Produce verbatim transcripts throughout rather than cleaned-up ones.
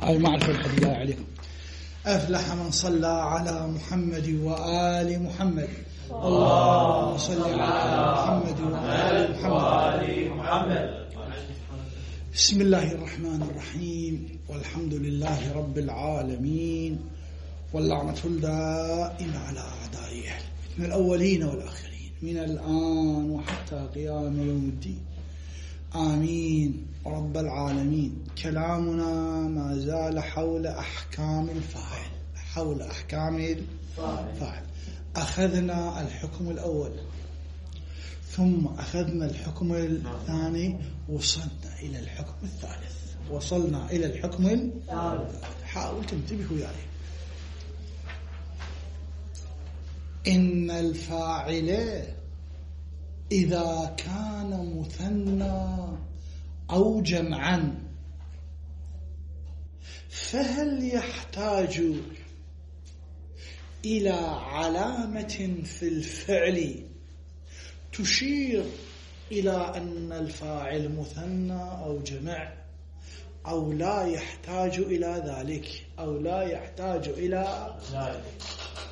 هاي معرفة الحمد لله عليكم. أفلح من صلى على محمد وآل محمد. اللهم صل على محمد وآل محمد. بسم الله الرحمن الرحيم، والحمد لله رب العالمين، واللعنة الدائمة على أعدائه من الأولين والآخرين من الآن وحتى قيام يوم الدين. آمين رب العالمين. كلامنا ما زال حول أحكام الفاعل حول أحكام الفاعل. أخذنا الحكم الأول، ثم أخذنا الحكم الثاني، وصلنا إلى الحكم الثالث وصلنا إلى الحكم الثالث. حاول تنتبهوا يعني. إن الفاعل إذا كان مثنى أو جمعا فهل يحتاج إلى علامة في الفعل تشير إلى أن الفاعل مثنى أو جمع، أو لا يحتاج إلى ذلك أو لا يحتاج إلى ذلك؟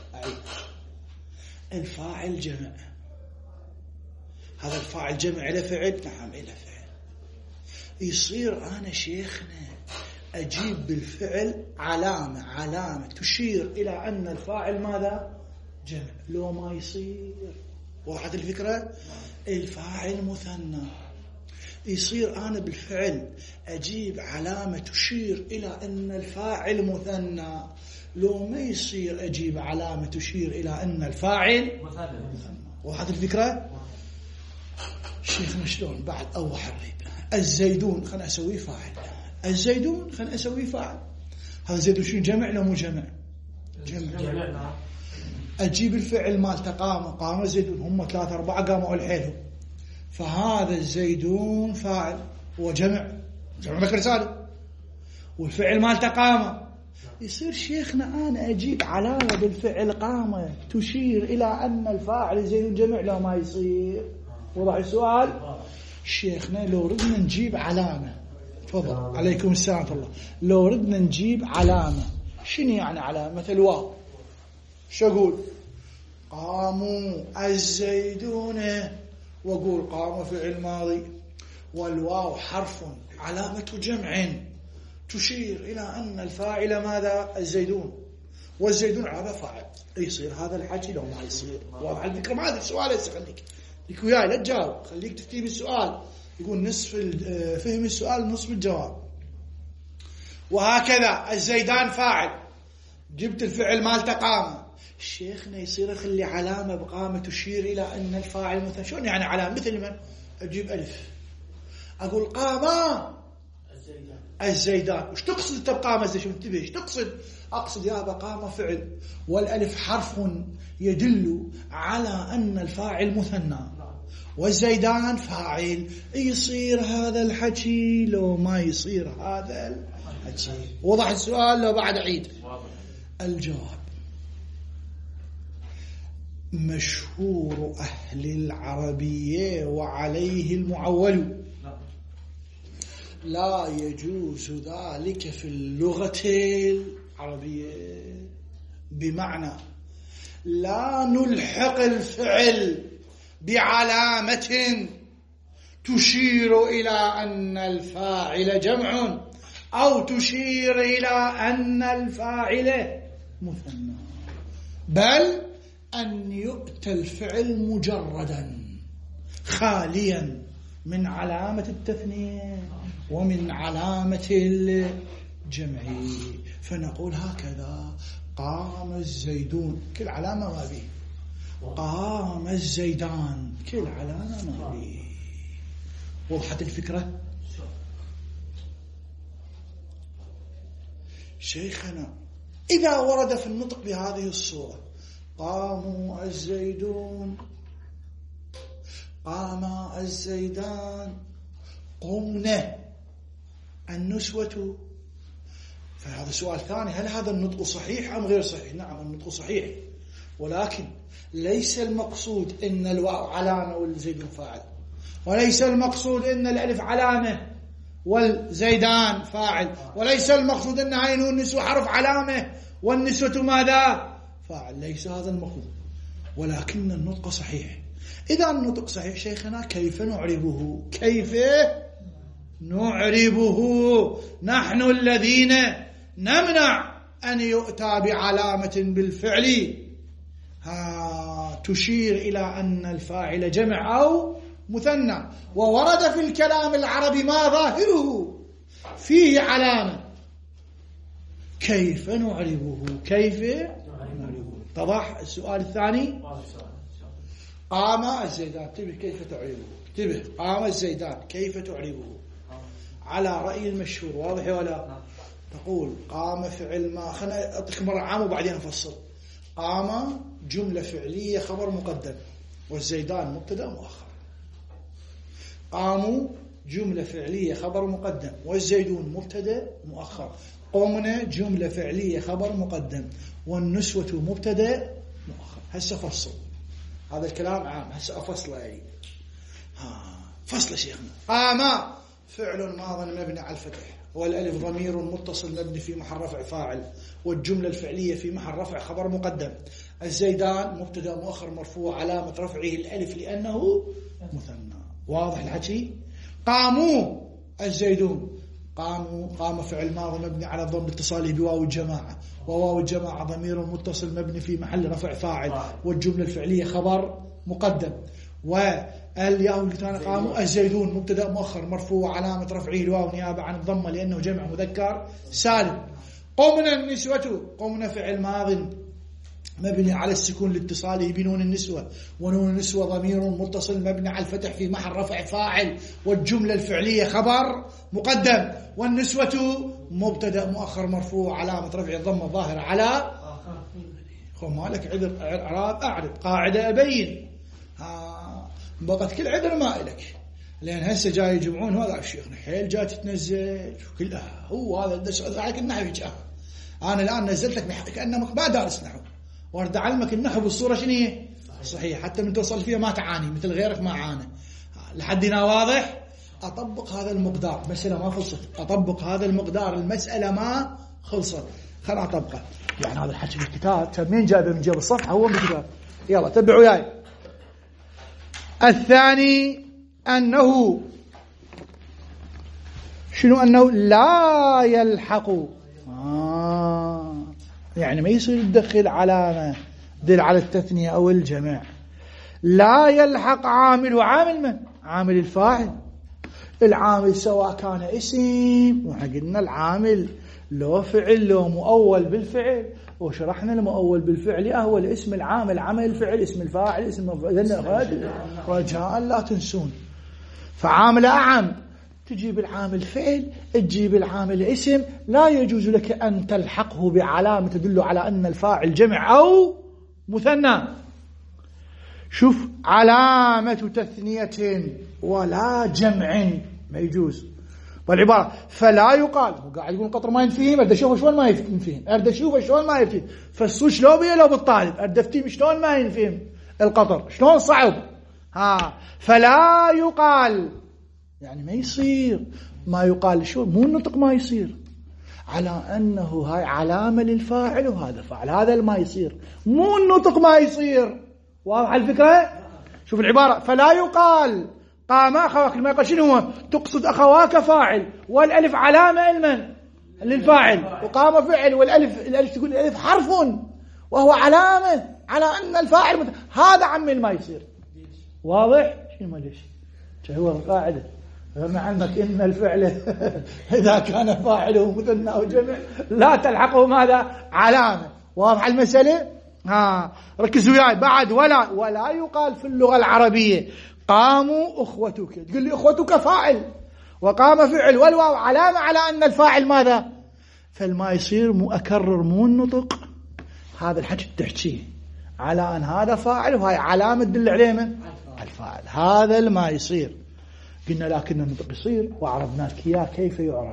الفاعل جمع، هذا الفاعل جمع إلى فعل؟ نعم إلى فعل. يصير أنا شيخنا أجيب بالفعل علامة علامة تشير إلى أن الفاعل ماذا؟ جمع، لو ما يصير. وضحت الفكرة؟ الفاعل مثنى، يصير أنا بالفعل أجيب علامة تشير إلى أن الفاعل مثنى، لو ما يصير أجيب علامة تشير إلى أن الفاعل مثنى. وضحت الفكرة؟ شيخنا شلون بعد أوضح الريب؟ الزيدون خلنا أسوي فاعل، الزيدون خلنا أسوي فاعل. هذا زيدون شنو؟ جمع لو مو جمع؟ جمع. أجيب الفعل مال تقام، قام زيدون، هم ثلاثة أربعة قاموا الحيلهم، فهذا الزيدون فاعل وجمع، جمع ذكر سالم، والفعل مال تقام. يصير شيخنا أنا أجيب علامة بالفعل قامة تشير إلى أن الفاعل زيدون جمع، لو ما يصير. وضح السؤال؟ شيخنا لو ردنا نجيب علامة، تفضل عليكم السلام الله، لو ردنا نجيب علامة، شنو يعني علامة؟ مثل واو، شو أقول؟ قاموا الزيدون، وأقول قام فعل ماضي، والواو حرف علامة جمع تشير إلى أن الفاعل ماذا؟ الزيدون، والزيدون على فاعل. يصير هذا الحكي لو ما يصير؟ واضح الفكرة؟ ما هذا السؤال هسه، خليك ليك وياي لا تجاوب، خليك تفتي بالسؤال. يقول نصف فهم السؤال نصف الجواب. وهكذا الزيدان فاعل، جبت الفعل مال تقام، شيخنا يصير اخلي علامة بقامة تشير إلى أن الفاعل مثلا. شلون يعني علامة؟ مثل من أجيب ألف أقول قام الزيدان الزيدان. وش تقصد تبقام الزيدان؟ شو انتبه ايش تقصد؟ أقصد يا بقام فعل، والألف حرف يدل على أن الفاعل مثنى، والزيدان فاعل. يصير هذا الحكي لو ما يصير هذا الحكي؟ وضح السؤال لو بعد عيد؟ الجواب مشهور أهل العربية وعليه المعول، لا يجوز ذلك في اللغة العربية، بمعنى لا نلحق الفعل بعلامة تشير إلى أن الفاعل جمع، أو تشير إلى أن الفاعل مثنى، بل أن يؤتى الفعل مجردا خاليا من علامة التثنية ومن علامة الجمع، فنقول هكذا: قام الزيدون، كل علامة ما بيه. قام الزيدان، كل علامة ما بيه. وضحت الفكرة؟ شيخنا إذا ورد في النطق بهذه الصورة: قاموا الزيدون، قام الزيدان، قمنا النسوة، فهذا سؤال ثاني: هل هذا النطق صحيح أم غير صحيح؟ نعم النطق صحيح، ولكن ليس المقصود إن الواو علامة والزيدون فاعل، وليس المقصود إن الألف علامة والزيدان فاعل، وليس المقصود أن هاي نون النسوة حرف علامة والنسوة ماذا؟ فاعل، ليس هذا المقصود، ولكن النطق صحيح. إذا النطق صحيح شيخنا كيف نعربه؟ كيف نعربه؟ نحن الذين نمنع أن يؤتى بعلامة بالفعل ها تشير إلى أن الفاعل جمع أو مثنى، وورد في الكلام العربي ما ظاهره فيه علامة. كيف نعربه؟ كيف نعربه؟ اتضح السؤال الثاني. قام الزيدان، انتبه كيف تعربه، انتبه قام الزيدان كيف تعربه على رأي المشهور، واضح ولا؟ تقول قام فعل ما، خلنا أعطيك مرة عام وبعدين أفصل. قام جملة فعلية خبر مقدم والزيدان مبتدأ مؤخر. قاموا جملة فعلية خبر مقدم والزيدون مبتدأ مؤخر. قمنا جملة فعلية خبر مقدم والنسوة مبتدأ مؤخر. هسه فصل، هذا الكلام عام، هسه أفصله أي ها فصل شيخنا. قام فعل ماض مبني على الفتح والألف ضمير متصل مبني في محل رفع فاعل والجملة الفعلية في محل رفع خبر مقدم. الزيدان مبتدأ مؤخر مرفوع علامة رفعه الألف لأنه مثنى. واضح الحكي؟ قاموا الزيدون، قاموا قام فعل ماضي مبني على الضم اتصاله بواو الجماعة وواو الجماعة ضمير متصل مبني في محل رفع فاعل والجملة الفعلية خبر مقدم. والياء اللي قاموا الزيدون مبتدأ مؤخر مرفوع علامة رفعه الواو نيابة عن الضمة لأنه جمع مذكر سالم. قمنا النسوة، قمنا فعل ماض مبني على السكون لاتصاله بنون النسوة ونون النسوة ضمير متصل مبني على الفتح في محل رفع فاعل والجملة الفعلية خبر مقدم. والنسوة مبتدأ مؤخر مرفوع علامة رفع الضمة الظاهرة على خو مالك عذر اعراب اعرب قاعدة ابين ها بقت كل عذر ما إلك، لأن هسه جاي يجمعون هذا الشيخنا حيل جاي تتنزل كلها هو هذا الدرس عليك النحو يجاه. أنا الآن نزلت لك كأنك ما دارس نحو وارد علمك النحو بالصورة شنو هي صحيح، حتى من توصل فيها ما تعاني مثل غيرك ما عانى. لحد هنا واضح؟ أطبق هذا المقدار، مسألة ما خلصت، أطبق هذا المقدار، المسألة ما خلصت، خلنا أطبقه. يعني هذا الحكي بالكتاب مين جابه من جاب الصفحة؟ هو بالكتاب. يلا تبعوا وياي. الثاني أنه شنو؟ أنه لا يلحق، آه يعني ما يصير تدخل علامة دل على التثنية أو الجمع. لا يلحق عامل، عامل من؟ عامل الفاعل. العامل سواء كان اسم، وحقنا العامل لو فعل لو مؤول بالفعل، وشرحنا المؤول بالفعل هو الاسم العامل، عمل الفعل اسم الفاعل اسم المفعول. رجاء لا تنسون. فعامل أعم، تجيب العامل فعل تجيب العامل اسم، لا يجوز لك أن تلحقه بعلامة تدل على أن الفاعل جمع أو مثنى. شوف علامة تثنية ولا جمع ما يجوز. والعبارة فلا يقال، هو قاعد يقول القطر ما ينفهم، أرد أشوفه شلون ما ينفهم، أرد أشوفه شلون ما ينفهم، فالصوش لو بيه لو بالطالب، أرد أفتيم شلون ما ينفهم القطر شلون صعب. ها فلا يقال يعني ما يصير، ما يقال شو مو النطق ما يصير على أنه هاي علامة للفاعل وهذا فاعل، هذا ما يصير، مو النطق ما يصير. واضح الفكرة؟ شوف العبارة فلا يقال قام أخواك، ما يقال شنو هو؟ تقصد أخواك فاعل والألف علامة المن للفاعل وقام فعل والألف الألف تقول الألف حرف وهو علامة على أن الفاعل مت... هذا عمل ما يصير. واضح؟ شنو ما ليش هو القاعدة ما عندك إن الفعل إذا كان فاعله مثنى أو جمع لا تلحقه ماذا؟ علامة. واضح المسألة؟ ها ركزوا وياي بعد. ولا ولا يقال في اللغة العربية قاموا أخوتك، تقول لي أخوتك فاعل وقام فعل والواو علامة على أن الفاعل ماذا؟ فالما يصير مو أكرر مو النطق، هذا الحكي تحكيه على أن هذا فاعل وهي علامة تدل عليه من الفاعل، هذا الما يصير. قلنا لكن النطق يصير وعرفناك إياه كيف يعرف.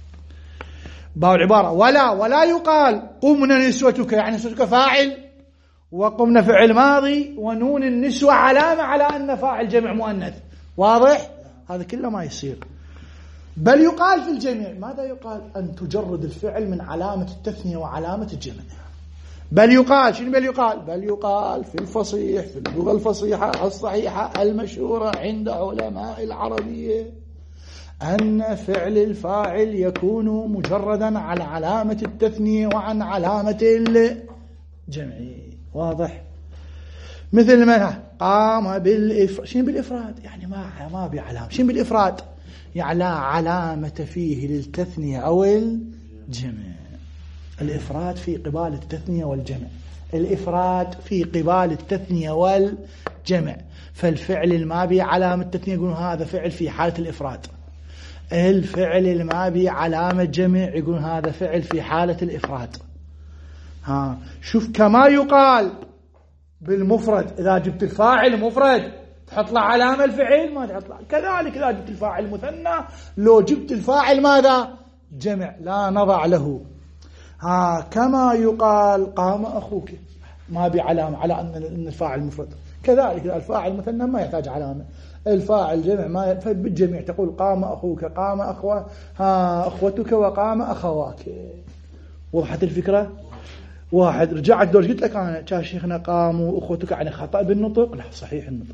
باو العبارة ولا ولا يقال قمنا نسوتك، يعني نسوتك فاعل وقمنا فعل ماضي ونون النسوة علامة على أن فاعل جمع مؤنث. واضح؟ هذا كله ما يصير. بل يقال في الجميع. ماذا يقال؟ أن تجرد الفعل من علامة التثنية وعلامة الجمع. بل يقال، شنو بل يقال؟ بل يقال في الفصيح، في اللغة الفصيحة الصحيحة المشهورة عند علماء العربية، أن فعل الفاعل يكون مجردا عن علامة التثنية وعن علامة الجمع. واضح؟ مثل ما قام بالإفراد. شنو بالإفراد؟ يعني ما ما بعلامة. شنو بالإفراد؟ يعني لا علامة فيه للتثنية أو الجمع. الإفراد في قبال التثنية والجمع. الإفراد في قبال التثنية والجمع. فالفعل المابي علامة التثنية يقولون هذا فعل في حالة الإفراد. الفعل المابي علامة جمع يقولون هذا فعل في حالة الإفراد. ها شوف، كما يقال بالمفرد إذا جبت الفاعل مفرد تحط له علامة الفعل ما تحط له، كذلك إذا جبت الفاعل مثنى لو جبت الفاعل ماذا؟ جمع، لا نضع له. ها كما يقال قام أخوك ما بعلامة على أن الفاعل مفرد، كذلك الفاعل مثنى ما يحتاج علامة. الفاعل جمع ما بالجميع تقول قام أخوك، قام أخوة ها أخوتك، وقام أخواك. وضحت الفكرة؟ واحد رجعت دور قلت لك أنا كان شيخنا قاموا أخوتك يعني خطأ بالنطق، لا صحيح النطق.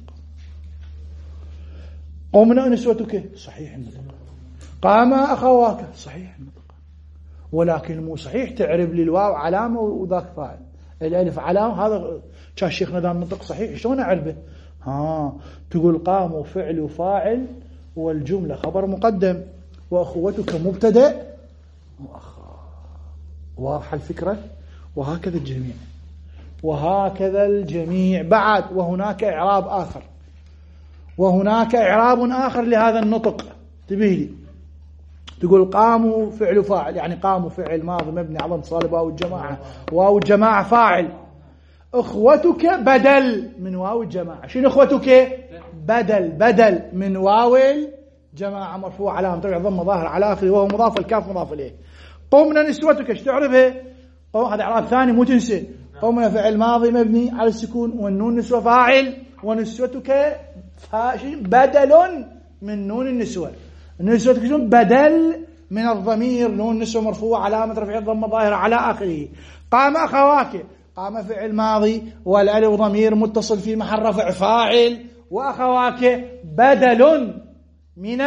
قمنا نسوتك، صحيح النطق. قام أخواك، صحيح النطق. ولكن مو صحيح تعرب لي الواو علامة وذاك فاعل، الألف علامة. هذا كان شيخنا ذا النطق صحيح، شلون أعربه؟ ها تقول قام فعل وفاعل والجملة خبر مقدم وأخوتك مبتدأ مؤخر. واضحة الفكرة؟ وهكذا الجميع، وهكذا الجميع بعد. وهناك إعراب آخر، وهناك إعراب آخر لهذا النطق. تبيه لي تقول قاموا فعل فاعل، يعني قاموا فعل ماضي مبني على اتصال واو الجماعة، واو الجماعة فاعل. أخوتك بدل من واو الجماعة. شنو أخوتك؟ بدل بدل من واو الجماعة مرفوع علامة رفعه ضمة ظاهر على آخره وهو مضاف، الكاف مضاف إليه. قمنا نسوتك، ايش تعرفها؟ هذا إعراب ثاني مو تنسى. قمنا فعل ماضي مبني على السكون والنون نسوة فاعل، ونسوتك بدل من نون النسوة. نسوتك بدل من الضمير، نون نسوة مرفوع علامة رفعه ضمة ظاهرة على آخره. قام أخواك، قام فعل ماضي والألف ضمير متصل في محل رفع فاعل، وأخواك بدل من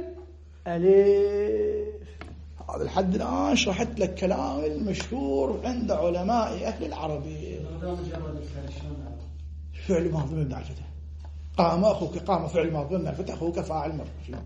الألف. هذا الحد الآن شرحت لك كلام المشهور عند علماء أهل العربية. فعل ماضي مبني على الفتح. قام أخوك، قام فعل ماضي مبني على الفتح، أخوك فاعل مرفوع.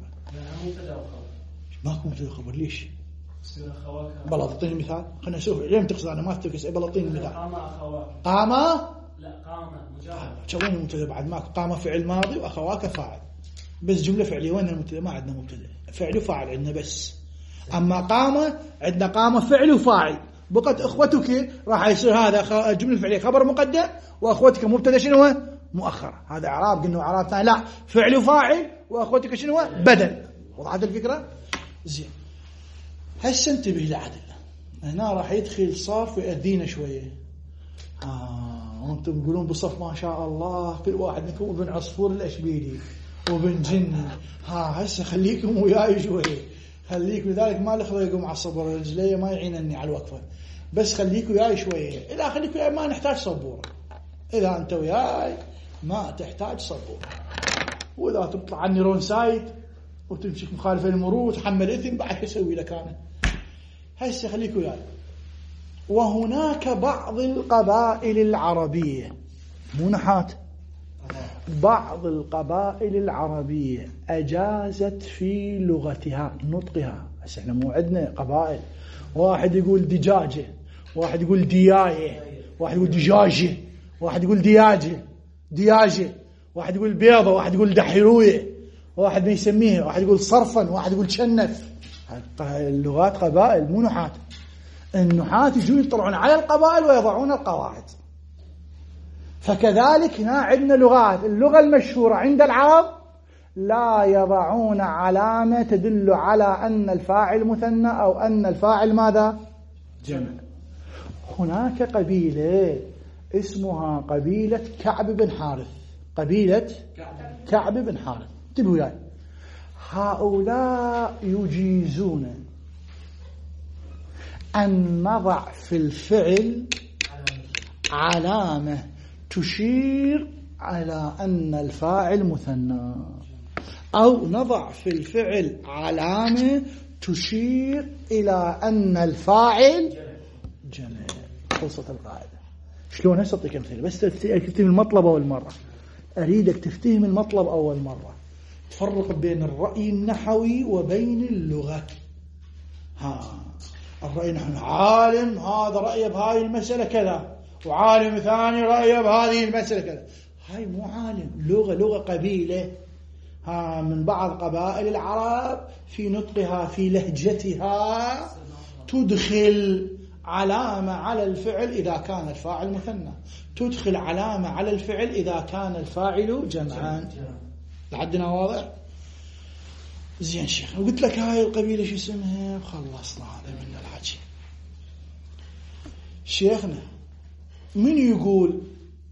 ماكو مبتدأ خبر، ليش؟ بلا اعطيني مثال، خلينا نشوف ليه تقصد انا ما تفكس. بلا اعطيني مثال. قام اخواك. قام لا قام مجرد. شوين المبتدا بعد ماكو. قام فعل ماضي واخواك فاعل، بس جمله فعليه. وين المبتدا؟ ما عندنا مبتدا، فعل وفاعل عندنا بس. اما قام عندنا قام فعل وفاعل، بقت اخوتك راح يصير هذا جمله فعليه خبر مقدم، واخوتك مبتدا شنو هو؟ مؤخر. هذا اعراب قلنا اعراب ثاني. لا، فعل وفاعل واخوتك شنو هو؟ بدل. وضحت الفكره؟ زين. هسه انتبه لعدل، هنا راح يدخل صرف ويأذينا شوية. آه وانتم تقولون بصف ما شاء الله كل واحد منكم ابن عصفور الأشبيلي وابن جني. ها هسه خليكم وياي شوية، خليكم. لذلك ما لخليكم على الصبر، رجلي ما يعينني على الوقفة، بس خليكم وياي شوية. إذا خليكم وياي ما نحتاج صبورة، إذا أنت وياي ما تحتاج صبورة. وإذا تطلع عن نيرون سايد وتمشيك مخالفة المرور وتحمل إثم بعد يسوي لك أنا. هسه خليك وياي. وهناك بعض القبائل العربية، مو نحات، بعض القبائل العربية أجازت في لغتها نطقها. هسه احنا مو عندنا قبائل، واحد يقول دجاجة، واحد يقول دياية، واحد يقول دجاجة، واحد يقول دياجة دياجة، واحد يقول بيضة، واحد يقول دحيروية، واحد بيسميه، واحد يقول صرفا، واحد يقول شنف. اللغات قبائل مو نحات. النحات يجون يطلعون على القبائل ويضعون القواعد. فكذلك هنا عندنا لغات، اللغة المشهورة عند العرب لا يضعون علامة تدل على أن الفاعل مثنى أو أن الفاعل ماذا؟ جمع. هناك قبيلة اسمها قبيلة كعب بن حارث. قبيلة كعب بن حارث. انتبهوا وياي، هؤلاء يجيزون أن نضع في الفعل علامة تشير على أن الفاعل مثنى، أو نضع في الفعل علامة تشير إلى أن الفاعل جمع. خلصت القاعدة. شلون أعطيك أمثلة بس تفتهم المطلب أول مرة، أريدك تفتهم المطلب أول مرة، تفرق بين الرأي النحوي وبين اللغة. ها الرأي النحوي عالم هذا رأيه بهذه المسألة كذا، وعالم ثاني رأيه بهذه المسألة كذا. هاي مو عالم، لغة لغة قبيلة ها من بعض قبائل العرب في نطقها في لهجتها تدخل علامة على الفعل إذا كان الفاعل مثنى، تدخل علامة على الفعل إذا كان الفاعل جمعان. لحدنا واضح؟ زين شيخ، وقلت لك هاي القبيلة شو اسمها وخلصنا هذا من الحكي. شيخنا من يقول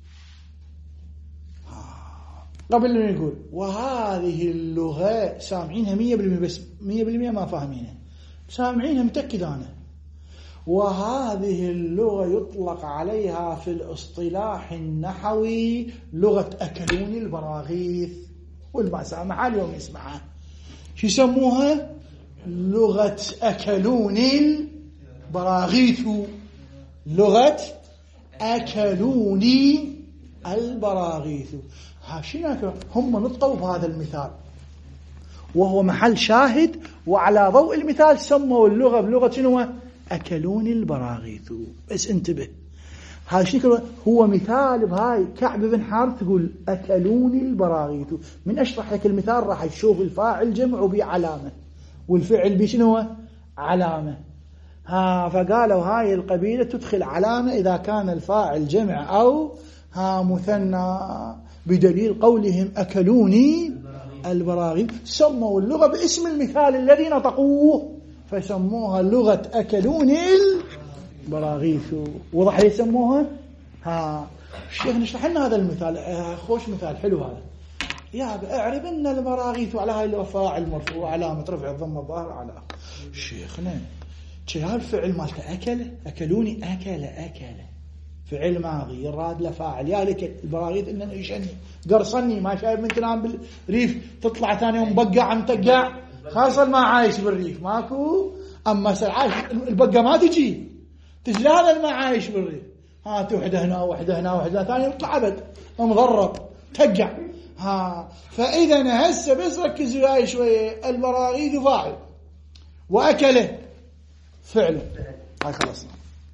قبل من يقول وهذه اللغة سامعينها مية بالمية بس مية بالمية ما فاهمينها، سامعينها متأكد أنا. وهذه اللغة يطلق عليها في الاصطلاح النحوي لغة أكلون البراغيث، والما سامعها اليوم يسمعها شو يسموها؟ لغة أكلون البراغيث، لغة أكلون البراغيث. هاشينا هم نطقوا بهذا المثال وهو محل شاهد، وعلى ضوء المثال سموا اللغة بلغة شنو؟ أكلون البراغيث. بس انتبه، هاشينا هو مثال بهاي كعب بن حارث تقول أكلون البراغيث. من أشرح لك المثال راح تشوف الفاعل جمع بعلامة والفعل بشنو؟ علامة. ها فقالوا هاي القبيلة تدخل علامة إذا كان الفاعل جمع أو ها مثنى، بدليل قولهم أكلوني البراغيث. سموا اللغة باسم المثال الذي نطقوه فسموها لغة أكلون البراغيث. وضح يسموها ها الشيخ نشرح لنا هذا المثال. خوش مثال حلو هذا. يا اعرف ان البراغيث على هاي اللغة فاعل مرفوع علامة رفع الضمة الظاهر على شيخنا شيء الفعل مالته أكل أكلوني أكل أكل فعل ماضي يراد له فاعل. يا لك البراغيث إننا يشني قرصني ما شايف من تنام بالريف تطلع ثاني يوم بقع متقع خاصة ما عايش بالريف ماكو. أما سعاش البقة ما تجي تجي هذا ما عايش بالريف. ها وحدة هنا وحدة هنا وحدة ثانية يطلع عبد مضرب تقع. ها فإذا هسه بس ركزوا هاي شوية. البراغيث فاعل وأكله فعله. هاي خلصنا.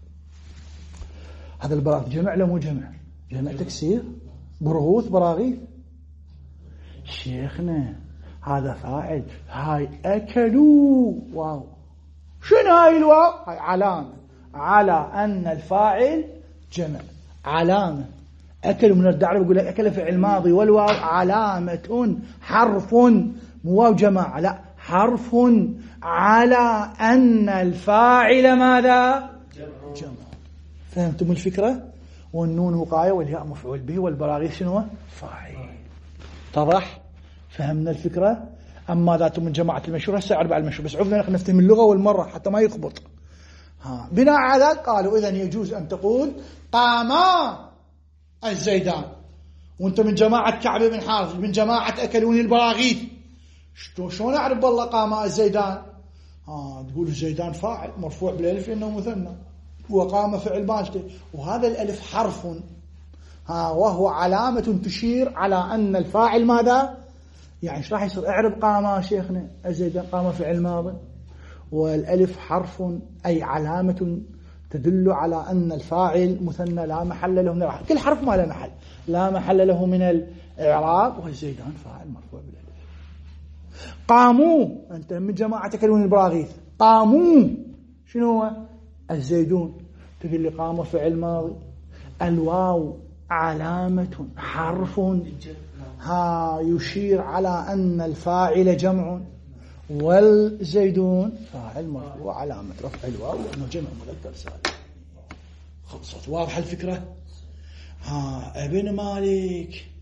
هذا البراغيث جمع له مو جمع؟ جمع تكسير برغوث براغيث. شيخنا هذا فاعل. هاي أكلوا واو. شنو هاي الواو؟ هاي علامة على أن الفاعل جمع. علامة أكلوا من الدعوة بيقول لك أكل فعل ماضي والواو علامة حرف مو واو جماعة لا حرف على أن الفاعل ماذا؟ جمع. فهمتم الفكرة؟ والنون وقاية والياء مفعول به والبراغيث شنو؟ فاعل. اتضح؟ فهمنا الفكرة؟ أما ذات من جماعة المشهور هسه أربع المشهور بس عرفنا نحن نفتهم اللغة والمرة حتى ما يخبط. ها بناء على ذلك قالوا إذن يجوز أن تقول قاما الزيدان وانت من جماعة كعب بن حارث من جماعة أكلوني البراغيث. شلون أعرف والله قاما الزيدان؟ ها تقول الزيدان فاعل مرفوع بالألف إنه مثنى وقام فعل ماجده وهذا الألف حرف ها وهو علامة تشير على أن الفاعل ماذا؟ يعني ايش راح يصير؟ اعرب قام شيخنا الزيدان قام فعل ماضي والألف حرف أي علامة تدل على أن الفاعل مثنى لا محل له من الإعراب. كل حرف ما له محل لا محل له من الإعراب والزيدان فاعل مرفوع بالألف. قاموا أنت من جماعة أكلوني البراغيث قاموا شنو هو؟ الزيدون تقول لي قام فعل ماضي الواو علامة حرف ها يشير على أن الفاعل جمع والزيدون فاعل مرفوع علامة رفع الواو لأنه جمع مذكر سالم. خلصت واضحة الفكرة؟ ها ابن مالك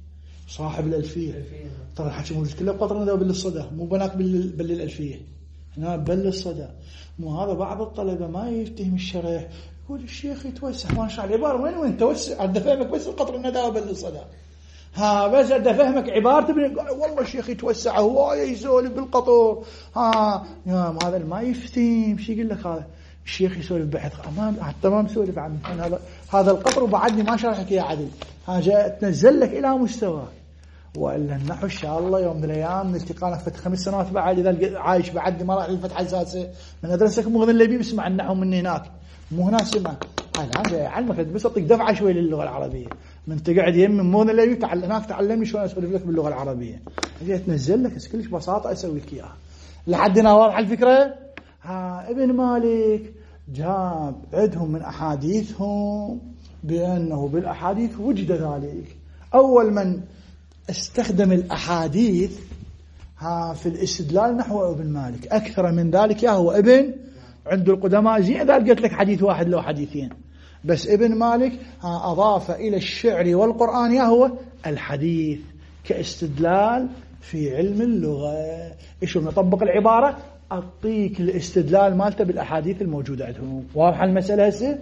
صاحب الألفية. ترى الحكي موجود كله بقطر الندى وبل الصدى، مو بناك بل, بل الألفية، هنا بل الصدى. مو هذا بعض الطلبة ما يفتهم الشرح، يقول الشيخ يتوسع، ما شاء العبارة وين وين توسع، أدى فهمك بس القطر الندى وبل الصدى، ها بس أدى فهمك عبارته والله الشيخ يتوسع هواية يسولف بالقطر، ها يا هذا ما يفتهم. شو يقول لك هذا الشيخ يسولف بحث امام حتى ما مسولف عنه هذا هذا القطر وبعدني ما شرحك يا عدل، ها تنزل لك الى مستوى. والا النحو ان شاء الله يوم من الايام نلتقانا في خمس سنوات بعد، اذا عايش بعدني ما راح للفتحه السادسه من مدرسك مو اللي بيسمع النحو من هناك، مو هنا سمع الان جاي اعلمك بس اعطيك دفعه شوي للغه العربيه، من تقعد يم مو اللي تعلم هناك تعلمني شلون اسولف لك باللغه العربيه، اجي تنزل لك كلش بساطه اسوي لك اياها. لحدنا واضح الفكره. ها ابن مالك جاب عندهم من احاديثهم بانه بالاحاديث وجد ذلك. اول من استخدم الأحاديث ها في الاستدلال نحو ابن مالك، أكثر من ذلك يا هو ابن عند القدماء زين، إذا قلت لك حديث واحد لو حديثين، بس ابن مالك ها أضاف إلى الشعر والقرآن يا هو الحديث كاستدلال في علم اللغة. إيش نطبق العبارة أعطيك الاستدلال مالته بالأحاديث الموجودة عندهم. واضحة المسألة هسه؟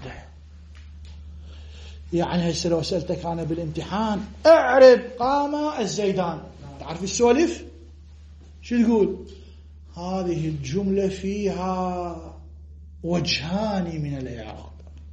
يعني هسه لو سألتك أنا بالامتحان اعرب قام الزيدان، تعرف السولف شو تقول؟ هذه الجملة فيها وجهان من الإعراب.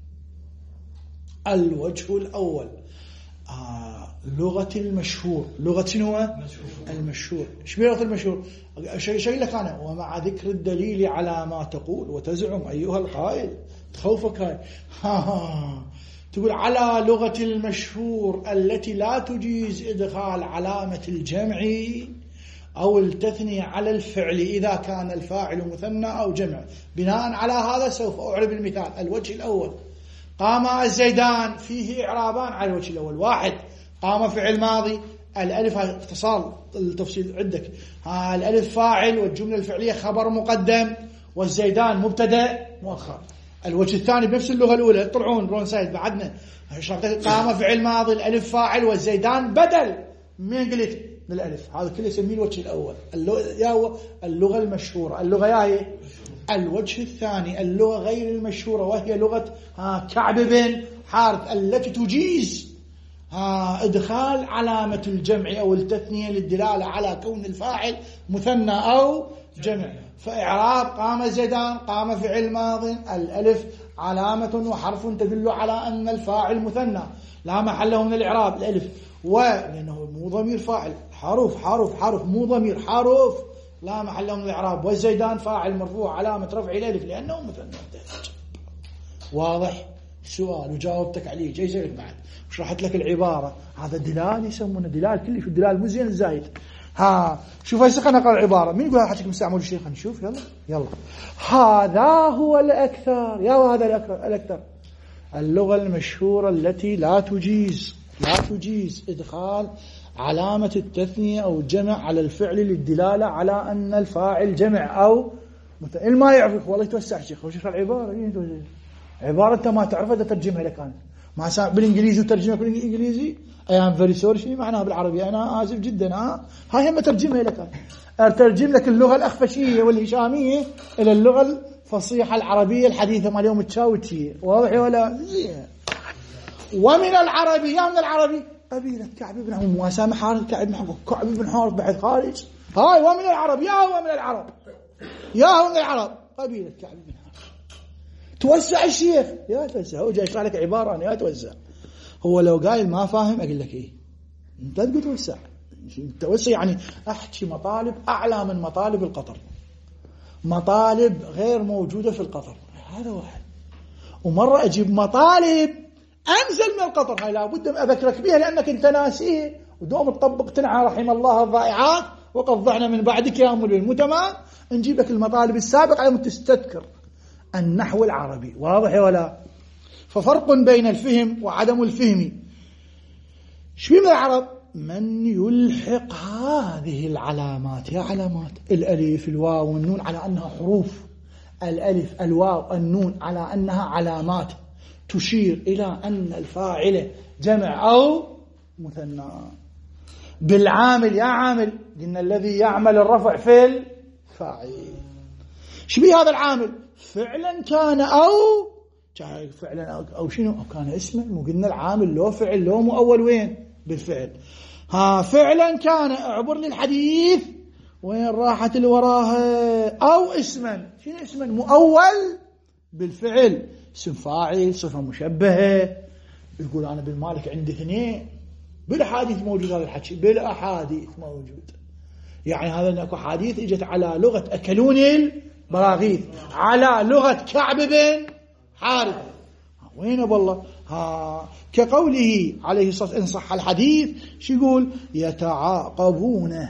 الوجه الأول آه لغة المشهور، لغة شنو؟ المشهور. ايش بلغة المشهور؟ شيء شيء لك أنا ومع ذكر الدليل على ما تقول وتزعم أيها القائل تخوفك هاي ها ها تقول على لغة المشهور التي لا تجيز إدخال علامة الجمع أو التثنية على الفعل إذا كان الفاعل مثنى أو جمع. بناء على هذا سوف أعرب المثال. الوجه الأول قام الزيدان فيه إعرابان على الوجه الأول. واحد قام فعل ماضي، الألف اتصال التفصيل عندك، ها الألف فاعل والجملة الفعلية خبر مقدم والزيدان مبتدأ مؤخر. الوجه الثاني بنفس اللغة الأولى طلعون رون سايد بعدنا قام فعل ماضي الألف فاعل والزيدان بدل من قلت للألف. هذا كله يسميه الوجه الأول يا هو اللغة المشهورة. اللغة يا هي الوجه الثاني اللغة غير المشهورة وهي لغة ها كعب بن حارث التي تجيز ها ادخال علامة الجمع أو التثنية للدلالة على كون الفاعل مثنى أو جمع. فإعراب قام زيدان قام فعل ماض الألف علامة وحرف تدل على أن الفاعل مثنى لا محل له من الإعراب الألف، ولأنه مو ضمير فاعل حرف حرف حرف مو ضمير حرف لا محل له من الإعراب، والزيدان فاعل مرفوع علامة رفع الألف لأنه مثنى. واضح السؤال وجاوبتك عليه. جاي زيك بعد شرحت لك العبارة. هذا دلال يسمونه دلال كلش، الدلال مو زين الزايد. ها شوف هسه خلينا نقرأ العبارة. مين يقول حكيك مستعمل الشيخ؟ نشوف يلا يلا. هذا هو الأكثر يا هذا الأكثر الأكثر اللغة المشهورة التي لا تجيز لا تجيز إدخال علامة التثنية أو الجمع على الفعل للدلالة على أن الفاعل جمع أو مثل ما يعرف. والله يتوسع شيخ وشوف العبارة عبارة أنت ما تعرفها تترجمها لك أنا ما سامع بالإنجليزي وترجمها بالإنجليزي أيام فيري سوري شيء معناها بالعربي أنا آسف جدا. ها هاي هم ترجمها لك أنا أترجم لك اللغة الأخفشية والهشامية إلى اللغة الفصيحة العربية الحديثة مال يوم تشاوتشي. واضح ولا زين؟ ومن العربي يا من العربي قبيلة كعب بن حارث واسامة حارث كعب بن حارث كعب بن حارث بعد خارج. هاي ومن العرب يا هو من العرب يا هو من العرب قبيلة كعب بن حارث. توسع الشيخ يا توسع. هو جاي يشرح لك عبارة أنا يا توسع. هو لو قايل ما فاهم أقول لك إيه أنت تقول توسع. توسع يعني أحكي مطالب أعلى من مطالب القطر، مطالب غير موجودة في القطر. هذا واحد. ومرة أجيب مطالب أنزل من القطر. هاي لابد أذكرك بها لأنك أنت ناسيه ودوم تطبق تنعى رحم الله الضائعات وقد ضعنا من بعدك يا أم العلم. تمام نجيب لك المطالب السابقة على تستذكر النحو العربي. واضح ولا؟ ففرق بين الفهم وعدم الفهم. شو من العرب من يلحق هذه العلامات يا علامات الألف الواو والنون على أنها حروف. الألف الواو النون على أنها علامات تشير إلى أن الفاعل جمع أو مثنى. بالعامل. يا عامل قلنا الذي يعمل الرفع في الفاعل. شبيه هذا العامل؟ فعلا كان أو فعلا أو, أو شنو أو كان اسمه. مو قلنا العامل لو فعل لو مؤول وين؟ بالفعل. ها فعلا كان اعبر للحديث وين راحت اللي وراها؟ أو اسما. شنو اسما؟ مؤول بالفعل، اسم فاعل، صفة مشبهة. يقول أنا بالمالك عندي اثنين. بالأحاديث موجود هذا الحكي، بالأحاديث موجود. يعني هذا أكو حديث اجت على لغة أكلوني البراغيث، على لغة كعب بن حارث. وين بالله؟ ها كقوله عليه الصلاة والسلام إن صح الحديث شو يقول؟ يتعاقبون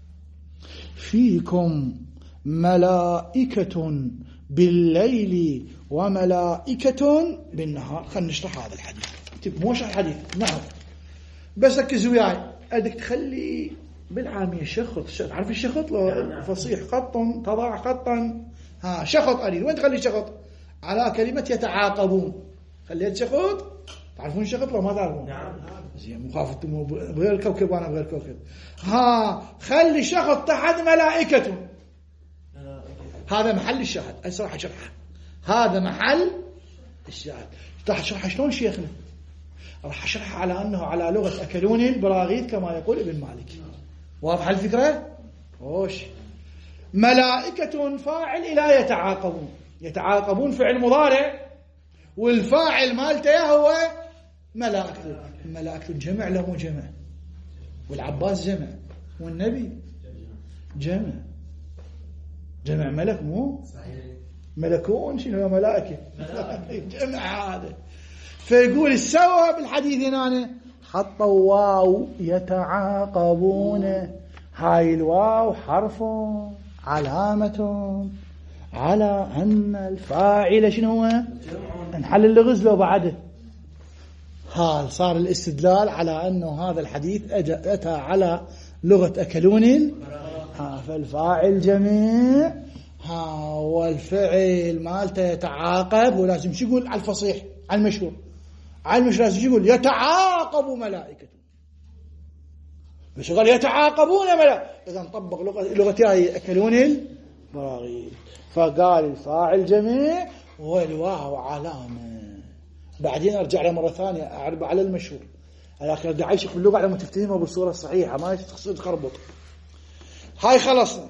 فيكم ملائكة بالليل وملائكة بالنهار. خلينا نشرح هذا الحديث. مو شرح الحديث، نعم، بس ركزوا وياي. أدك تخلي بالعامية شخط. تعرف الشخط؟ لو فصيح خط تضع خطا. ها شخط قليل. وين تخلي شخط؟ على كلمة يتعاقبون. خليت شخط. تعرفون شخط لو ما تعرفون؟ نعم. زين مخافتم بغير الكوكب وانا بغير كوكب. ها خلي شخط تحت ملائكة. هذا محل الشاهد. أسرح شرحه. هذا محل الشاهد. راح اشرحها شلون شيخنا؟ راح اشرحها على انه على لغة اكلوني البراغيث كما يقول ابن مالك. واضح الفكرة؟ وش ملائكة فاعل إلى يتعاقبون. يتعاقبون فعل مضارع، والفاعل مالته هو ملائكة. ملائكة جمع له مو جمع؟ والعباس جمع، والنبي جمع. جمع ملك مو ملكون. شنو ملائكة؟ جمع هذا. فيقول السوا بالحديث هنا حطوا واو يتعاقبون. هاي الواو حرف علامة على أن الفاعل شنو هو؟ نحل اللغز لو بعده. هال صار الاستدلال على أنه هذا الحديث أتى على لغة أكلون. ها فالفاعل جميع. ها والفعل مالته يتعاقب. ولازم شو يقول على الفصيح على المشهور؟ على المشهور لازم شو يقول؟ يتعاقب ملائكة. بس قال يتعاقبون ملائكة. إذا نطبق لغة لغتي أكلون البراغيث. فقال الفاعل جميع والواو علامة. بعدين أرجع له مرة ثانية أعرب على المشهور، لكن أرجع أعيش في اللغة على ما تفتهمها بالصورة الصحيحة، ما تصير تخربط. هاي خلصنا.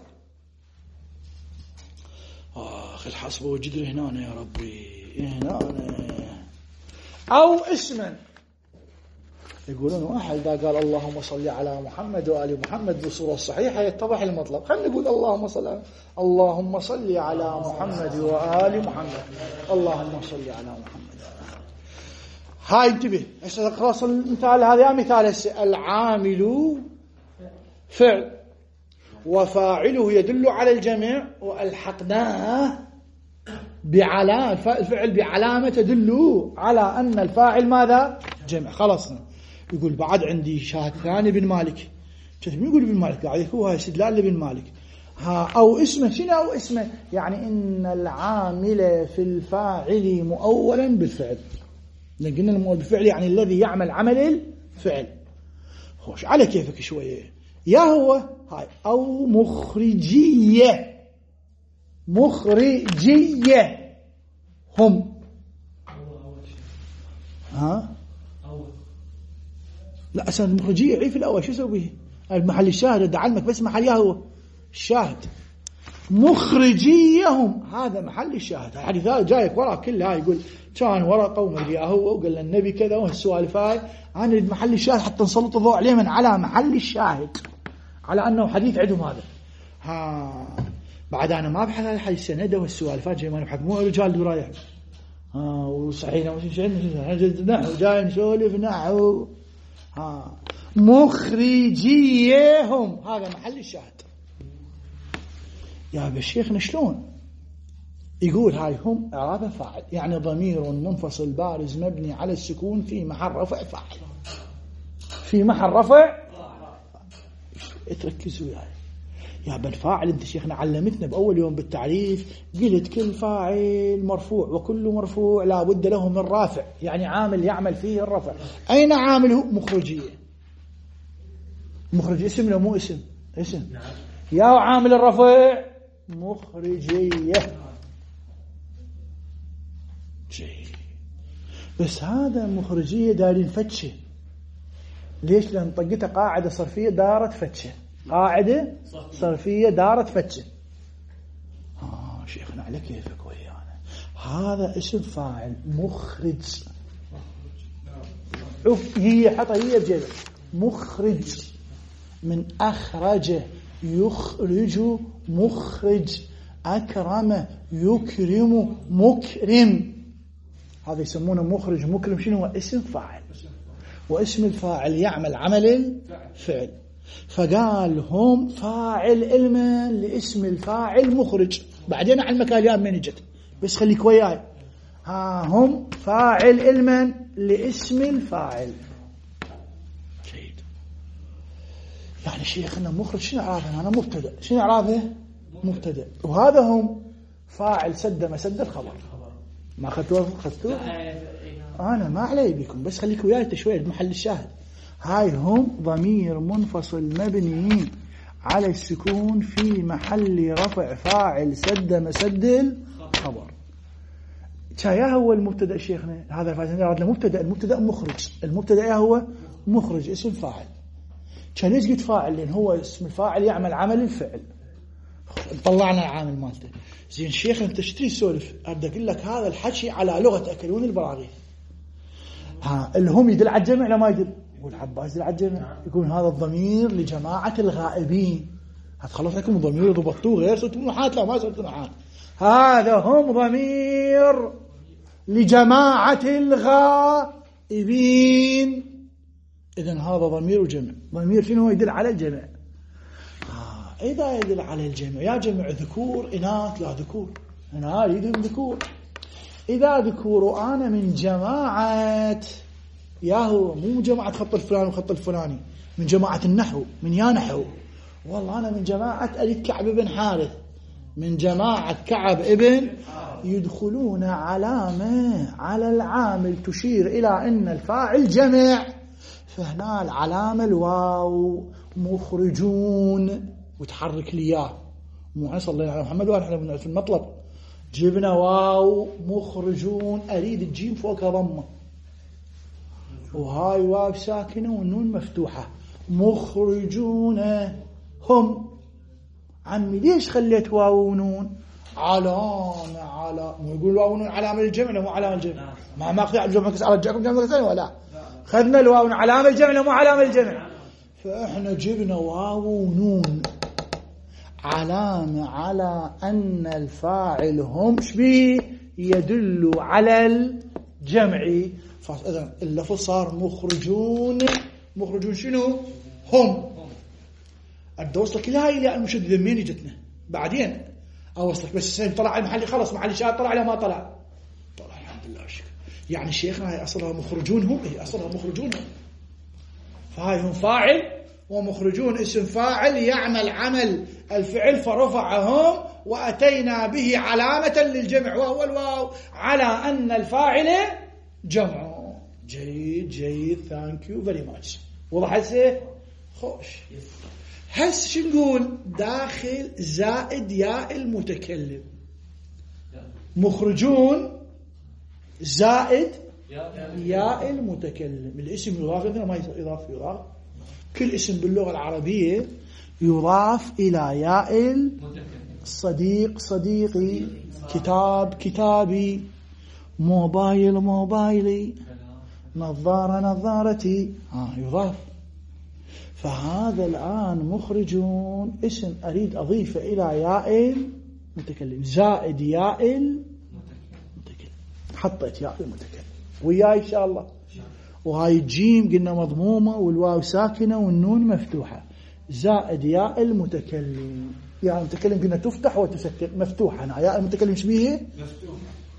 آخ الحصبة وجد هنا يا ربي هنا. أو اسما يقولون واحد إذا قال اللهم صل على محمد وآل محمد بالصورة الصحيحة يتضح المطلب. خلينا نقول اللهم صل اللهم صل على محمد وآل محمد. اللهم صل على محمد. هاي انتبه. هسه خلاص المثال هذا مثال العامل فعل وفاعله يدل على الجمع والحقناه بعلامة. الفعل بعلامة تدل على أن الفاعل ماذا؟ جمع. خلصنا. يقول بعد عندي شاهد ثاني بن مالك. شوف يقول ابن مالك قاعد هو هاي استدلال لابن مالك. ها أو اسمه. شنو أو اسمه؟ يعني إن العامل في الفاعل مؤولا بالفعل. قلنا المؤول بالفعل يعني الذي يعمل عمل الفعل. خوش على كيفك شوية. يا هو هاي أو مخرجية. مخرجية هم. ها لا أصلا المخرجية عيف الأول شو سوي به؟ المحل الشاهد أدى علمك بس محل يا هو الشاهد. مخرجيهم هذا محل الشاهد. الحديث هذا جايك وراء كله. هاي يقول كان وراء قوم اللي هو وقال النبي كذا وهالسوالف هاي. أنا محل الشاهد حتى نسلط الضوء عليه من على محل الشاهد على أنه حديث عندهم هذا. ها بعد أنا ما بحث هذا الحديث سنده والسوالفات جاي ما نبحث مو رجال دراية. ها وصحيح وش عندنا نحو جاي نسولف نحو. ها مخرجيهم هذا محل الشاهد. يا بشيخنا شلون؟ يقول هاي هم إعراب فاعل يعني ضمير منفصل بارز مبني على السكون في محل رفع فاعل. في محل رفع. اتركزوا وياي يا بن فاعل. انت شيخنا علمتنا بأول يوم بالتعريف قلت كل فاعل مرفوع وكل مرفوع لا بد له من رافع يعني عامل يعمل فيه الرفع. أين عامله؟ مخرجية. مخرج اسم لا مو اسم؟ اسم. يا عامل الرفع مخرجية. جيد. بس هذا مخرجية دارين فتشة. ليش؟ لأن طقتها قاعدة صرفية دارت فتشة، قاعدة صرفية دارت فتشة. آه شيخنا على كيفك ويانا. هذا اسم فاعل مخرج. شوف هي حطها هي بجيبه مخرج، من أخرج يخرج مخرج، أكرم يكرم مكرم، هذا يسمونه مخرج مكرم. شنو هو؟ اسم فاعل، واسم الفاعل يعمل عمل الفعل. فقال هم فاعل علما لاسم الفاعل مخرج. بعدين على المكان من جت، بس خليك وياي. ها هم فاعل علما لاسم الفاعل. جيد. يعني شيخنا مخرج شنو اعرافه؟ انا مبتدا. شنو اعرافه؟ مبتدا. وهذا هم فاعل سد مسد الخبر. ما اخذتوه؟ اخذتوه؟ انا ما علي بكم، بس خليك وياي شويه بمحل الشاهد. هاي هم ضمير منفصل مبني على السكون في محل رفع فاعل سد مسد الخبر. يا هو المبتدا شيخنا. هذا فاعل مبتدا. المبتدا مخرج. المبتدا هو مخرج اسم فاعل. كان ليش قلت فاعل؟ لان هو اسم الفاعل يعمل عمل الفعل. طلعنا العامل مالته. زين شيخ انت اشتري سولف، ابدا اقول لك هذا الحكي على لغه اكلون البراغيث. ها الهم يدل على الجمع لا ما يدل؟ يقول عباس يدل على الجمع. يكون هذا الضمير لجماعه الغائبين. هتخلص لكم الضمير ضبطوه غير صوت نحات. لا ما صوت نحات. هذا هم ضمير لجماعه الغائبين. اذا هذا ضمير وجمع. ضمير شنو؟ يدل على الجمع. إذا يدل على الجمع، يا جمع ذكور إناث؟ لا ذكور، أنا أريد ذكور. إذا ذكور وأنا من جماعة، يا هو مو جماعة خط الفلاني وخط الفلاني، من جماعة النحو، من يا نحو. والله أنا من جماعة أريد كعب بن حارث، من جماعة كعب ابن، يدخلون علامة على العامل تشير إلى أن الفاعل جمع. فهنا العلامة الواو مخرجون، وتحرك لي اياه. مو صلينا على محمد واحنا في المطلب جبنا واو مخرجون، اريد الجيم فوقها ضمه، وهاي واو ساكنه والنون مفتوحه. مخرجون هم. عمي ليش خليت واو ونون؟ علامه على مو يقول واو ونون علامه الجمع مو علامه الجمع. ما ما اخذ الجمع كس ارجعكم جمع ثاني ولا خذنا الواو علامه الجمع مو علامه الجمع. فاحنا جبنا واو ونون علامة على أن الفاعل هم شبيه يدل على الجمع. فإذا اللفظ صار مخرجون. مخرجون شنو؟ هم. أدوصلك لا إلى المشدد منين جتنا بعدين أوصلك، بس طلع على المحل خلص محل شاهد طلع على ما طلع طلع الحمد لله شكرا. يعني شيخنا هي أصلها مخرجون هم. هي أصلها مخرجون هم. فهاي هم فاعل، ومخرجون اسم فاعل يعمل عمل الفعل فرفعهم وأتينا به علامة للجمع وهو الواو على أن الفاعل جمع. جيد جيد ثانك يو فيري ماتش. وضح هسه؟ خوش. هس شو نقول؟ داخل زائد ياء المتكلم. مخرجون زائد ياء المتكلم. الاسم يضاف إذا ما يضاف يضاف. كل اسم باللغة العربية يضاف إلى ياء الصديق صديقي، كتاب كتابي، موبايل موبايلي، نظارة نظارتي. ها يضاف. فهذا الآن مخرجون اسم أريد أضيفه إلى ياء المتكلم زائد ياء المتكلم. حطيت ياء المتكلم وياي إن شاء الله. وهاي الجيم قلنا مضمومة والواو ساكنة والنون مفتوحة زائد ياء المتكلم. ياء المتكلم قلنا تفتح وتسكن مفتوحة. أنا ياء المتكلم شبيه مفتوح.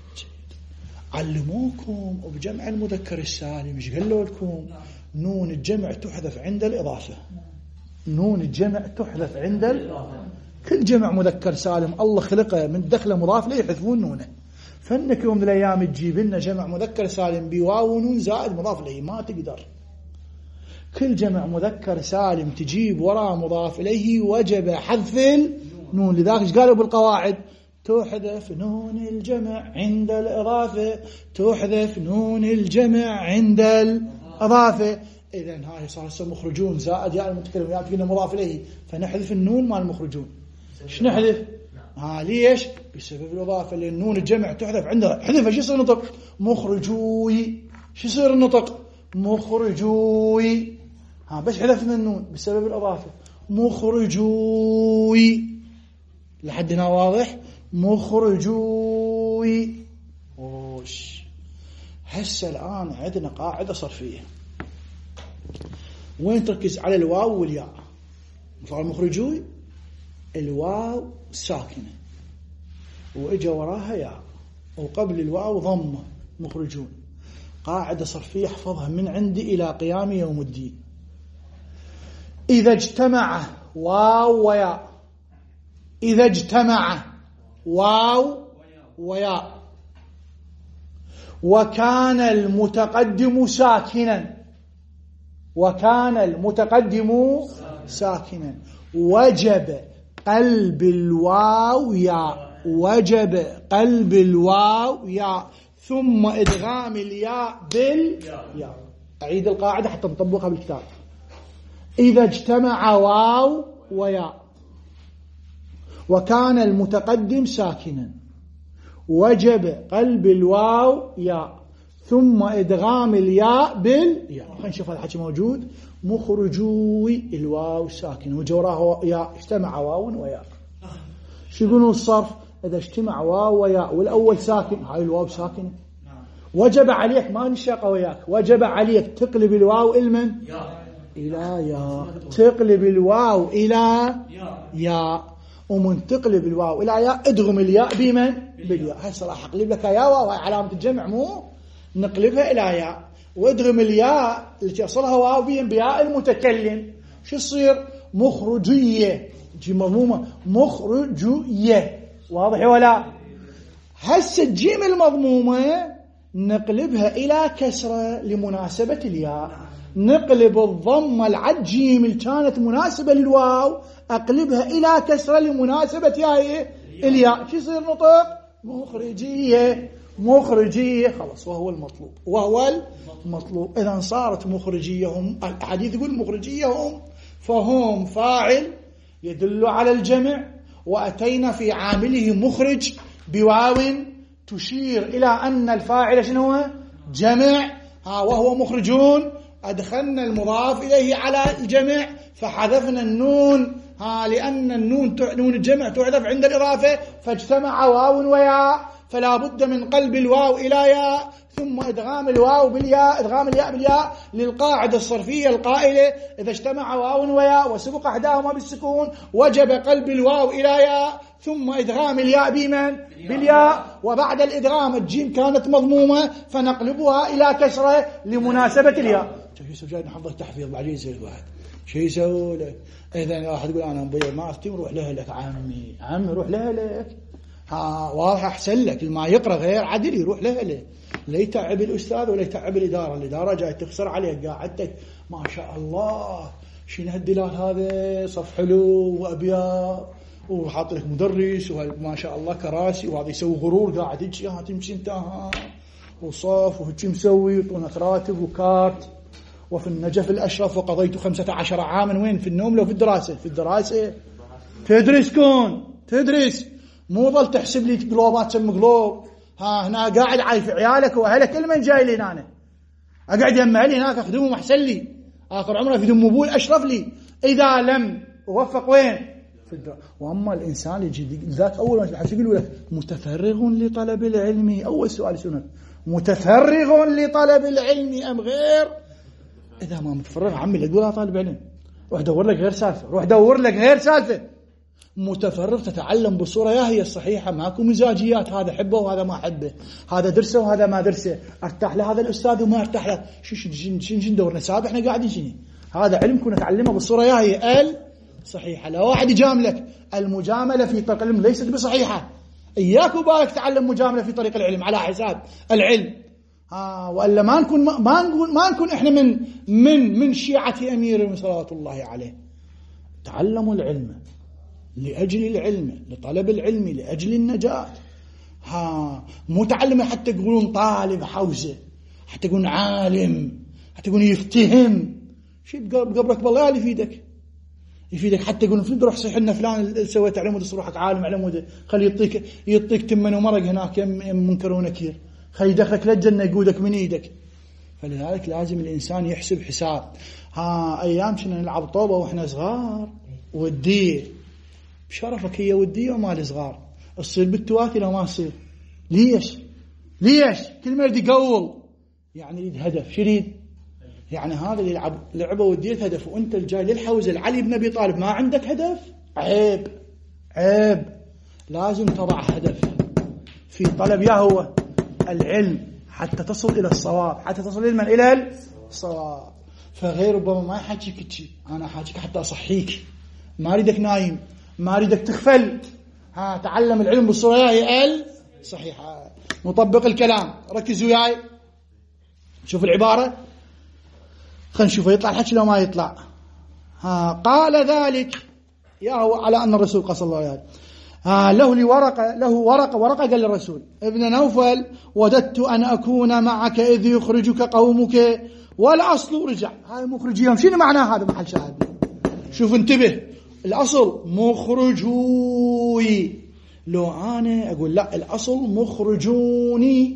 علموكم وبجمع المذكر السالم ايش قالوا لكم؟ نون الجمع تحذف عند الإضافة. نون الجمع تحذف عند الإضافة. كل جمع مذكر سالم الله خلقه من دخله مضاف له يحذفون نونه. فانك يوم من الايام تجيب لنا جمع مذكر سالم بواو ونون زائد مضاف له ما تقدر. كل جمع مذكر سالم تجيب وراء مضاف إليه وجب حذف النون. لذلك قالوا بالقواعد تحذف نون الجمع عند الإضافة، تحذف نون الجمع عند الإضافة. إذن هاي صار اسم مخرجون زائد ياء المتكلم ياء تقولنا مضاف إليه، فنحذف النون مال المخرجون. ايش نحذف؟ ها ليش؟ بسبب الإضافة، لأن نون الجمع تحذف عندها، حذفها شو يصير نطق؟ مخرجوي. شو يصير النطق؟ مخرجوي. ها بس حذفنا النون بسبب الإضافة، مخرجوي. لحد هنا واضح؟ مخرجوي. وش هسه الآن عندنا قاعدة صرفية وين تركز على الواو والياء. مثال مخرجوي الواو ساكنة وإجا وراها ياء وقبل الواو ضمة، مخرجون. قاعدة صرفية احفظها من عندي إلى قيام يوم الدين. إذا اجتمع واو وياء، إذا اجتمع واو وياء وكان المتقدم ساكنا، وكان المتقدم ساكنا وجب قلب الواو ياء، وجب قلب الواو ياء ثم إدغام الياء بالياء. أعيد القاعدة حتى نطبقها بالكتاب. إذا اجتمع واو وياء وكان المتقدم ساكنا وجب قلب الواو ياء ثم إدغام الياء بالياء. خلينا نشوف هذا الحكي موجود. مخرجوي الواو ساكن وجوراه ياء، اجتمع واو وياء. شو يقولون الصرف؟ إذا اجتمع واو وياء والأول ساكن، هاي الواو ساكنة، وجب عليك ما نشاق وياك، وجب عليك تقلب الواو إلمن؟ إلى ياء. تقلب الواو إلى ياء، ومن تقلب الواو إلى ياء ادغم الياء بمن؟ بالياء. هسه راح أقلب لك ياء واو، هاي علامة الجمع مو نقلبها إلى ياء، وادغم الياء اللي تصلها واو بين بياء المتكلم. شو يصير؟ مخرجية، جي مضمومة مخرجية. واضح ولا؟ هسه الجيم المضمومة نقلبها إلى كسرة لمناسبة الياء، نقلب الضمة العجيم اللي كانت مناسبة للواو أقلبها إلى كسرة لمناسبة ياء الياء. شو يصير نطق؟ مخرجية، مخرجية. خلاص، وهو المطلوب، وهو المطلوب. إذا صارت مخرجيهم، الحديث يقول مخرجيهم، فهم فاعل يدل على الجمع، وأتينا في عامله مخرج بواو تشير إلى أن الفاعل شنو هو؟ جمع. ها وهو مخرجون، أدخلنا المضاف إليه على الجمع فحذفنا النون، ها لأن النون نون الجمع تحذف عند الإضافة، فاجتمع واو وياء، فلا بد من قلب الواو إلى ياء ثم إدغام الواو بالياء، إدغام الياء بالياء للقاعدة الصرفية القائلة إذا اجتمع واو وياء وسبق أحداهما بالسكون وجب قلب الواو إلى ياء ثم إدغام الياء بمن؟ بالياء. وبعد الإدغام الجيم كانت مضمومة فنقلبها إلى كسرة لمناسبة الياء. شو يسوي؟ جاي نحفظ التحفيظ بعدين يصير الواحد شو يسوي لك؟ إذا واحد يقول أنا مبيض ما أفتي روح لها لك عمي، عمي روح لها لك. ها واضح أحسن لك، ما يقرأ غير عدل يروح لها لك، لا يتعب الأستاذ ولا يتعب الإدارة. الإدارة جاي تخسر عليك قاعدتك ما شاء الله شين هالدلال هذا صف حلو وأبيض وحاط لك مدرس وما شاء الله كراسي، وهذا يسوي غرور قاعد يجي ها تمشي انت ها وصف وهجي مسوي يعطونك راتب وكارت. وفي النجف الأشرف وقضيت خمسة عشر عاما وين؟ في النوم لو في الدراسة؟ في الدراسة تدرس كون تدرس، مو ظل تحسب لي قلوبات سم قلوب. ها هنا قاعد عايف عيالك واهلك كل من جاي لي هنا اقعد يم اهلي هناك اخدمهم احسن لي، اخر عمره في دم ابوي اشرف لي اذا لم اوفق وين؟ في الدراسة. واما الانسان يجي ذاك اول ما يحس يقول له متفرغ لطلب العلم، اول سؤال شنو؟ متفرغ لطلب العلم ام غير؟ اذا ما متفرغ عمي لا تقول طالب علم، روح دور لك غير سالفه، روح دور لك غير سالفه. متفرغ تتعلم بالصورة يا هي الصحيحة، ماكو مزاجيات، هذا حبه وهذا ما حبه، هذا درسه وهذا ما درسه، ارتاح لهذا الأستاذ وما ارتاح له. شو شو شو ندور نساب احنا قاعدين شنو؟ هذا علم كنا نتعلمه بالصورة يا هي الصحيحة. لا واحد يجاملك، المجاملة في طريق العلم ليست بصحيحة، إياك وبالك تعلم مجاملة في طريق العلم على حساب العلم. ها وإلا ما نكون ما نكون ما نكون إحنا من من من شيعة أمير صلوات الله عليه. تعلموا العلم لأجل العلم، لطلب العلم، لأجل النجاة. ها مو تعلم حتى يقولون طالب حوزة، حتى يقولون عالم، حتى يقولون يفتهم. شيء بقبرك بالله اللي يفيدك يفيدك حتى يقولون فين بروح صيح لنا فلان سويت على مود روحك عالم على مود خلي يعطيك يعطيك تمن ومرق هناك يم منكر ونكير، خلي يدخلك للجنة يقودك من ايدك. فلذلك لازم الإنسان يحسب حساب. ها أيام كنا نلعب طوبة وإحنا صغار ودية، بشرفك هي ودية ومال صغار، تصير بالتواتي لو ما تصير. ليش ليش كل ما يريد يقول يعني يريد هدف شريد، يعني هذا اللي يلعب لعبة ودية هدف، وانت الجاي للحوزة العلي بن أبي طالب ما عندك هدف. عيب عيب. لازم تضع هدف في طلب يا هو العلم حتى تصل إلى الصواب، حتى تصل إلى من إلى الصواب. فغير ربما ما يحكيك شيء، أنا حاجيك حتى أصحيك، ما أريدك نايم، ما أريدك تغفل. ها تعلم العلم بالصورة هي الصحيحة. مطبق الكلام، ركزوا وياي، شوف العبارة، خلينا نشوف يطلع الحكي لو ما يطلع. ها قال ذلك يا هو على أن الرسول قص الله عليه ها له لورقة له ورقة ورقة قال للرسول ابن نوفل وددت أن أكون معك إذ يخرجك قومك والأصل رجع. هاي مخرجيهم شنو معنى هذا؟ محل شاهد. شوف انتبه، الأصل مخرجوي، لو أنا أقول لا الأصل مخرجوني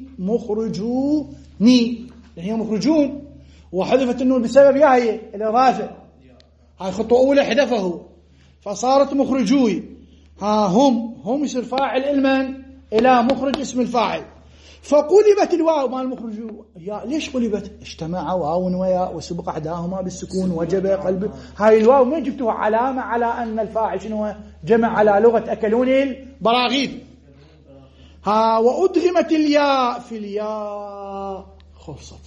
مخرجوني هي مخرجون، وحذفت النون بسبب يا هي الإضافة، هاي خطوة أولى حذفه فصارت مخرجوي. ها هم هم يصير فاعل المن إلى مخرج اسم الفاعل، فقلبت الواو مال مخرجو. يا ليش قلبت؟ اجتمع واو وياء وسبق أحداهما بالسكون وجب قلب. هاي الواو من جبتوها علامة على أن الفاعل شنو جمع على لغة أكلون البراغيث. ها وأدغمت الياء في الياء خلصت.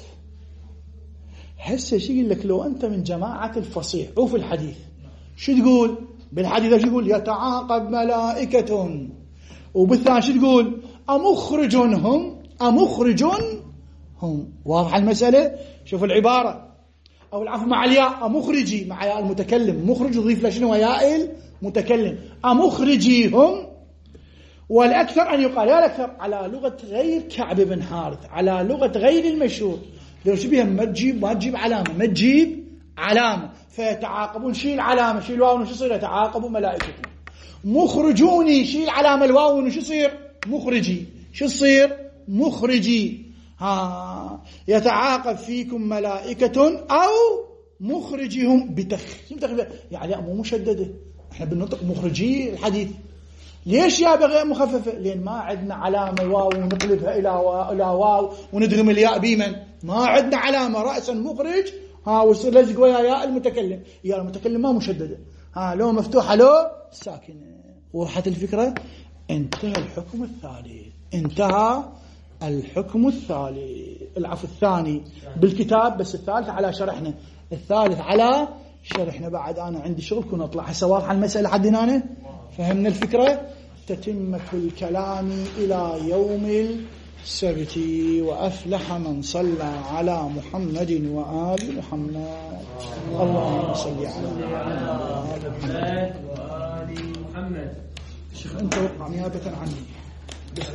هسه شو يقول لك لو أنت من جماعة الفصيح وفي الحديث شو تقول بالحديث؟ شو يقول؟ يتعاقب ملائكة. وبالثاني شو تقول؟ أمخرج هم أمخرج هم. واضح المسألة؟ شوف العبارة أو العفو مع الياء أمخرجي مع ياء المتكلم، مخرج يضيف له شنو ياء المتكلم أمخرجي هم. والأكثر أن يقال يا الأكثر على لغة غير كعب بن حارث، على لغة غير المشهور، لو شبيها ما تجيب ما تجيب علامة ما تجيب علامة فيتعاقبون. شيل علامة شيل واو وش يصير؟ يتعاقبوا ملائكة. مخرجوني شيل علامة الواو وش يصير؟ مخرجي. شو يصير؟ مخرجي. ها يتعاقب فيكم ملائكة أو مخرجهم بتخفيف يعني مو مشددة. احنا بننطق مخرجي الحديث. ليش يا بغير مخففة؟ لأن ما عندنا علامة واو ونقلبها إلى واو, إلى واو وندغم الياء بيمن، ما عندنا علامة رأسا مخرج ها ويصير لزق ويا ياء المتكلم. يا المتكلم ما مشددة، ها لو مفتوحة لو ساكنة. وضحت الفكرة؟ انتهى الحكم الثالث، انتهى الحكم الثالث العفو الثاني بالكتاب، بس الثالث على شرحنا، الثالث على شرحنا. بعد أنا عندي شغل كون أطلع. هسه واضحة المسألة حد هنا؟ فهمنا الفكرة؟ تتمة الكلام إلى يوم السبت. وأفلح من صلى على محمد وآل محمد. اللهم صل على محمد وآل محمد. شيخ أنت وقع نيابة عني.